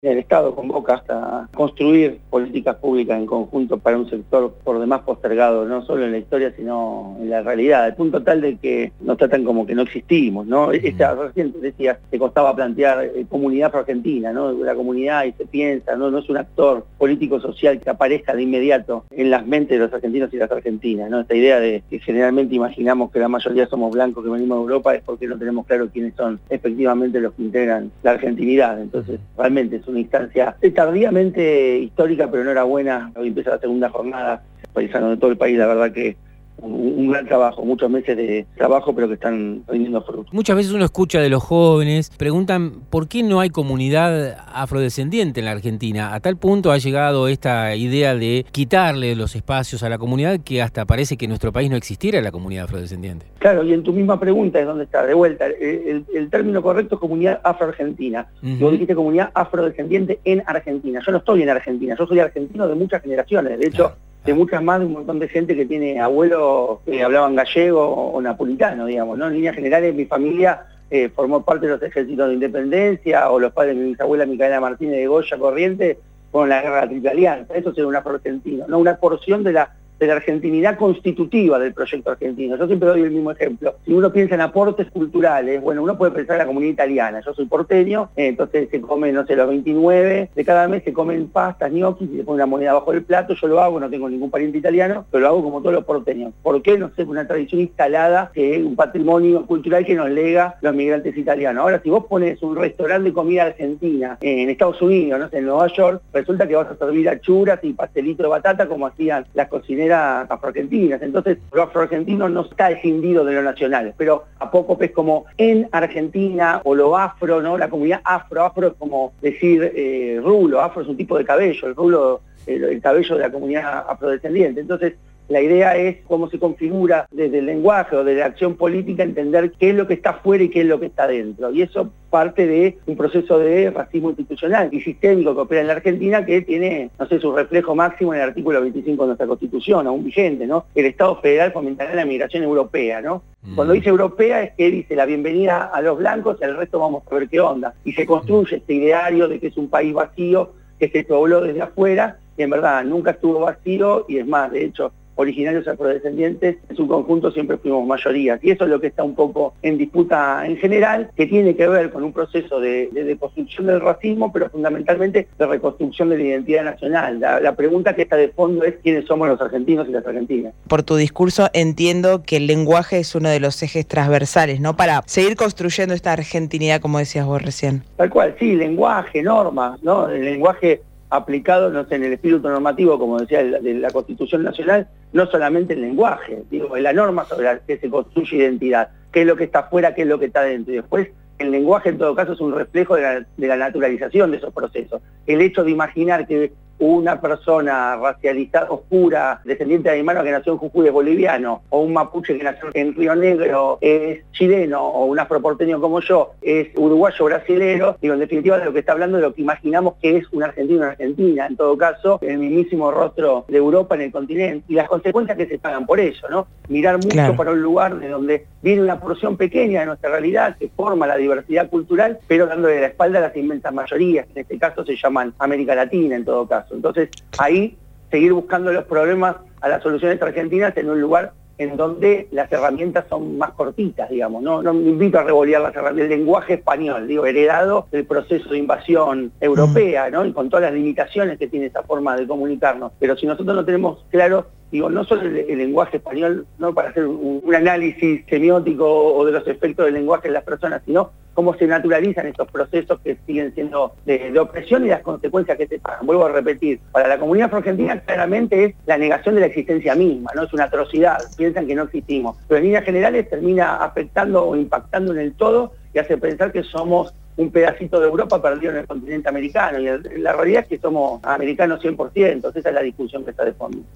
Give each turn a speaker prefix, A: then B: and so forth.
A: El Estado convoca hasta construir políticas públicas en conjunto para un sector por demás postergado, no solo en la historia, sino en la realidad, al punto tal de que nos tratan como que no existimos, ¿no? Recién decía, te costaba plantear comunidad afro-argentina, ¿no? La comunidad, y se piensa, no es un actor político-social que aparezca de inmediato en las mentes de los argentinos y las argentinas, ¿no? Esta idea de que generalmente imaginamos que la mayoría somos blancos que venimos de Europa es porque no tenemos claro quiénes son efectivamente los que integran la argentinidad. Entonces, realmente es una instancia tardíamente histórica, pero no era buena. Hoy empieza la segunda jornada paisano de todo el país, la verdad que un gran trabajo, muchos meses de trabajo, pero que están rindiendo frutos.
B: Muchas veces uno escucha de los jóvenes, preguntan por qué no hay comunidad afrodescendiente en la Argentina. A tal punto ha llegado esta idea de quitarle los espacios a la comunidad que hasta parece que en nuestro país no existiera la comunidad afrodescendiente.
A: Claro, y en tu misma pregunta es donde está, de vuelta, el término correcto es comunidad afroargentina. Vos dijiste comunidad afrodescendiente en Argentina. Yo no estoy en Argentina, yo soy argentino de muchas generaciones, de hecho, de muchas más, de un montón de gente que tiene abuelos que hablaban gallego o napolitano, digamos, ¿no? En líneas generales, mi familia formó parte de los ejércitos de independencia, o los padres de mi bisabuela Micaela Martínez de Goya Corrientes, con la guerra de la Triple Alianza. Eso es un afroargentino, ¿no? Una porción de la argentinidad constitutiva del proyecto argentino. Yo siempre doy el mismo ejemplo. Si uno piensa en aportes culturales, bueno, uno puede pensar en la comunidad italiana. Yo soy porteño, entonces se come, no sé, los 29 de cada mes se comen pastas, gnocchi, y se pone una moneda bajo el plato. Yo lo hago, no tengo ningún pariente italiano, pero lo hago como todos los porteños. ¿Por qué? No sé, una tradición instalada, un patrimonio cultural que nos lega los migrantes italianos. Ahora, si vos pones un restaurante de comida argentina en Estados Unidos, no sé, en Nueva York, resulta que vas a servir achuras y pastelito de batata como hacían las cocineras afroargentinas. Entonces, lo afroargentino no está escindido de lo nacional, pero a poco es como en Argentina, o lo afro, ¿no? La comunidad afro es como decir rulo. Afro es un tipo de cabello, el rulo, el cabello de la comunidad afrodescendiente. Entonces, la idea es cómo se configura desde el lenguaje o de la acción política, entender qué es lo que está afuera y qué es lo que está dentro. Y eso parte de un proceso de racismo institucional y sistémico que opera en la Argentina, que tiene, no sé, su reflejo máximo en el artículo 25 de nuestra Constitución, aún vigente, ¿no? El Estado federal fomentará la migración europea, ¿no? Cuando dice europea es que dice la bienvenida a los blancos y al resto vamos a ver qué onda. Y se construye este ideario de que es un país vacío, que se pobló desde afuera, y en verdad nunca estuvo vacío, y es más, de hecho, originarios afrodescendientes, en su conjunto siempre fuimos mayorías. Y eso es lo que está un poco en disputa en general, que tiene que ver con un proceso de deconstrucción del racismo, pero fundamentalmente de reconstrucción de la identidad nacional. La pregunta que está de fondo es quiénes somos los argentinos y las argentinas.
C: Por tu discurso entiendo que el lenguaje es uno de los ejes transversales, ¿no? Para seguir construyendo esta argentinidad, como decías vos recién.
A: Tal cual, sí, lenguaje, normas, ¿no? El lenguaje aplicado, no sé, en el espíritu normativo, como decía, de la Constitución Nacional, no solamente el lenguaje, digo, la norma sobre la que se construye identidad, qué es lo que está afuera, qué es lo que está dentro, y después el lenguaje en todo caso es un reflejo de la naturalización de esos procesos. El hecho de imaginar que una persona racializada, oscura, descendiente de aymara que nació en Jujuy es boliviano, o un mapuche que nació en Río Negro es chileno, o un afroporteño como yo es uruguayo brasilero, digo, en definitiva de lo que está hablando de lo que imaginamos que es un argentino o una argentina, en todo caso, el mismísimo rostro de Europa en el continente, y las consecuencias que se pagan por eso, ¿no? Mirar mucho para un lugar de donde viene una porción pequeña de nuestra realidad, que forma la diversidad cultural, pero dándole la espalda a las inmensas mayorías, que en este caso se llaman América Latina, en todo caso. Entonces, ahí seguir buscando los problemas a las soluciones argentinas en un lugar en donde las herramientas son más cortitas, digamos. No me invito a revolear las herramientas, el lenguaje español, digo, heredado del proceso de invasión europea, ¿no? Y con todas las limitaciones que tiene esa forma de comunicarnos. Pero si nosotros no tenemos claro, digo, no solo el lenguaje español, no para hacer un análisis semiótico o de los efectos del lenguaje en las personas, sino cómo se naturalizan estos procesos que siguen siendo de opresión y las consecuencias que se pagan. Vuelvo a repetir, para la comunidad afroargentina claramente es la negación de la existencia misma, no es una atrocidad, piensan que no existimos, pero en líneas generales termina afectando o impactando en el todo y hace pensar que somos un pedacito de Europa perdido en el continente americano, y la realidad es que somos americanos 100%, esa es la discusión que está de fondo.